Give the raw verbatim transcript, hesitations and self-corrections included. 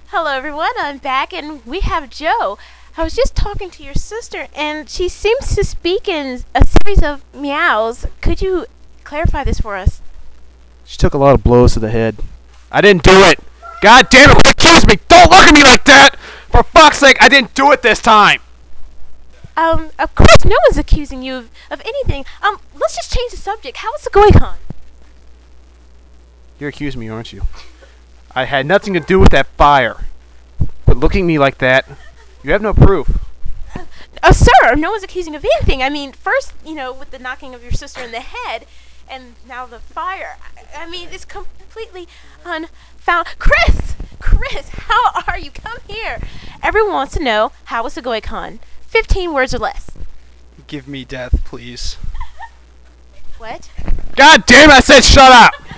Hello, everyone. I'm back, and we have Joe. I was just talking to your sister, and she seems to speak in a series of meows. Could you clarify this for us? She took a lot of blows to the head. I didn't do it! God damn it, quit accusing me! Don't look at me like that! For fuck's sake, I didn't do it this time! Um, of course, no one's accusing you of, of anything. Um, let's just change the subject. How is the Goicon? You're accusing me, aren't you? I had nothing to do with that fire. But looking at me like that, you have no proof. Uh, sir, no one's accusing of anything. I mean, first, you know, with the knocking of your sister in the head, and now the fire. I, I mean, it's completely unfound. Chris! Chris, how are you? Come here. Everyone wants to know, how was the Goicon? Fifteen words or less. Give me death, please. What? God damn it, I said shut up!